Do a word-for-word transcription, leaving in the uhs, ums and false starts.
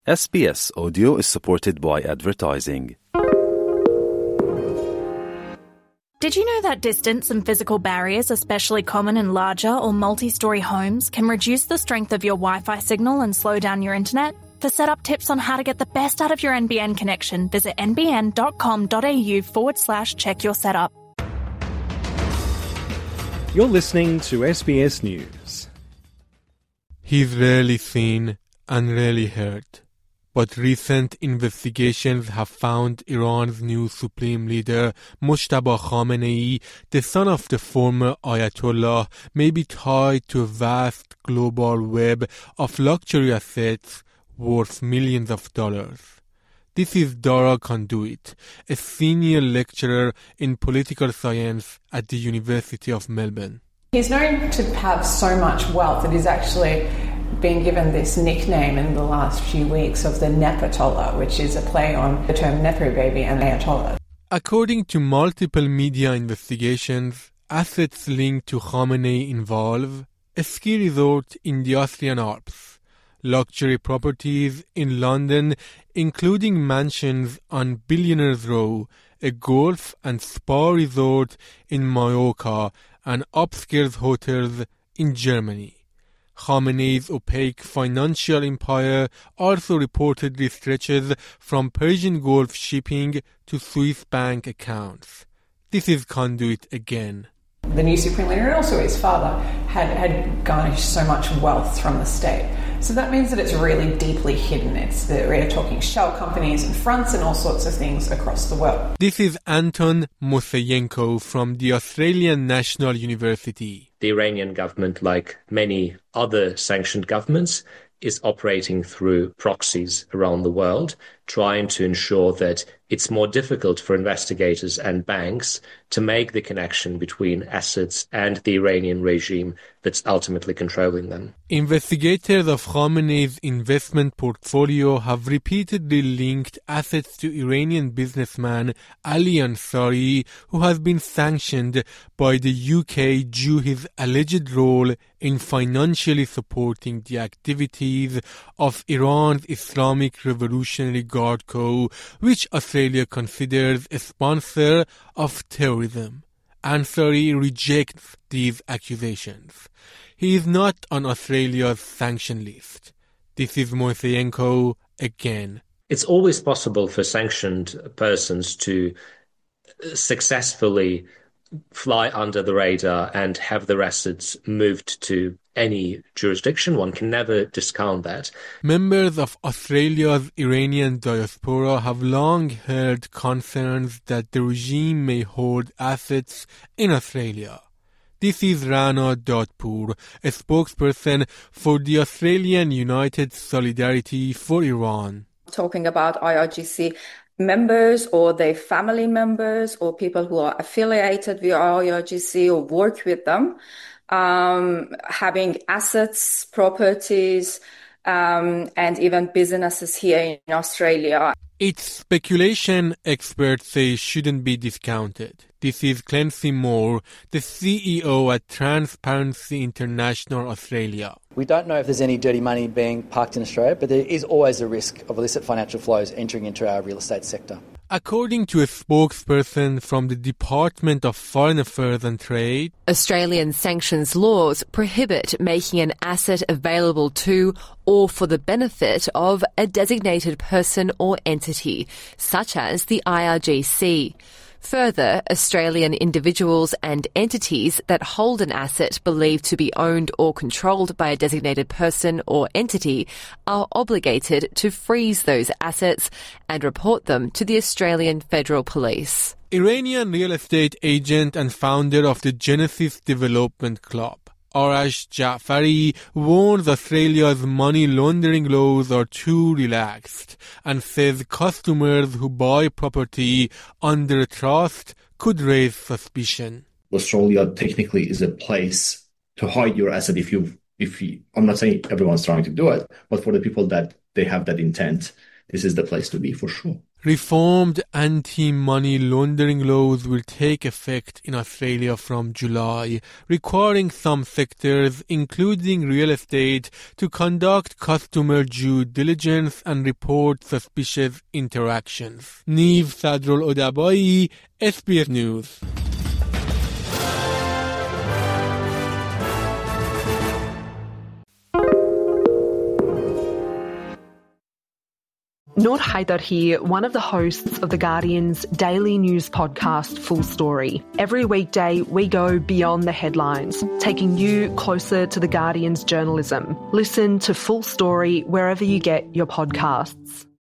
S B S Audio is supported by advertising. Did you know that distance and physical barriers, especially common in larger or multi-storey homes, can reduce the strength of your Wi-Fi signal and slow down your internet? For setup tips on how to get the best out of your N B N connection, visit nbn.com.au forward slash check your setup. You're listening to S B S News. He's rarely seen and rarely heard. But recent investigations have found Iran's new supreme leader, Mojtaba Khamenei, the son of the former Ayatollah, may be tied to a vast global web of luxury assets worth millions of dollars. This is Dara Conduit, a senior lecturer in political science at the University of Melbourne. He's known to have so much wealth that he's actually been given this nickname in the last few weeks of the Nepatollah, which is a play on the term Nepo baby and Ayatollah. According to multiple media investigations, assets linked to Khamenei involve a ski resort in the Austrian Alps, luxury properties in London, including mansions on Billionaires Row, a golf and spa resort in Mallorca, and upscale hotels in Germany. Khamenei's opaque financial empire also reportedly stretches from Persian Gulf shipping to Swiss bank accounts. This is Conduit again. The new supreme leader, and also his father, had, had garnished so much wealth from the state. So that means that it's really deeply hidden. It's the, we're talking shell companies and fronts and all sorts of things across the world. This is Anton Moseyenko from the Australian National University. The Iranian government, like many other sanctioned governments, is operating through proxies around the world, trying to ensure that it's more difficult for investigators and banks to make the connection between assets and the Iranian regime that's ultimately controlling them. Investigators of Khamenei's investment portfolio have repeatedly linked assets to Iranian businessman Ali Ansari, who has been sanctioned by the U K due to his alleged role in financially supporting the activities of Iran's Islamic Revolutionary Guard Corps, which Australia considers a sponsor of terrorism. Ansari rejects these accusations. He is not on Australia's sanction list. This is Moseyenko again. It's always possible for sanctioned persons to successfully fly under the radar and have their assets moved to any jurisdiction. One can never discount that. Members of Australia's Iranian diaspora have long held concerns that the regime may hold assets in Australia. This is Rana Dadpur, a spokesperson for the Australian United Solidarity for Iran. Talking about I R G C members or their family members or people who are affiliated with I R G C or work with them, um, having assets, properties, um, and even businesses here in Australia. It's speculation experts say shouldn't be discounted. This is Clancy Moore, the C E O at Transparency International Australia. We don't know if there's any dirty money being parked in Australia, but there is always a risk of illicit financial flows entering into our real estate sector. According to a spokesperson from the Department of Foreign Affairs and Trade, Australian sanctions laws prohibit making an asset available to or for the benefit of a designated person or entity, such as the I R G C. Further, Australian individuals and entities that hold an asset believed to be owned or controlled by a designated person or entity are obligated to freeze those assets and report them to the Australian Federal Police. Iranian real estate agent and founder of the Genesis Development Club, Arash Jafari, warns Australia's money laundering laws are too relaxed and says customers who buy property under a trust could raise suspicion. Australia technically is a place to hide your asset if you, if you, I'm not saying everyone's trying to do it, but for the people that they have that intent, this is the place to be for sure. Reformed anti-money laundering laws will take effect in Australia from July, requiring some sectors, including real estate, to conduct customer due diligence and report suspicious interactions. Niv Sadrul Odabai, S B S News. Noor Haider here, one of the hosts of The Guardian's daily news podcast, Full Story. Every weekday, we go beyond the headlines, taking you closer to The Guardian's journalism. Listen to Full Story wherever you get your podcasts.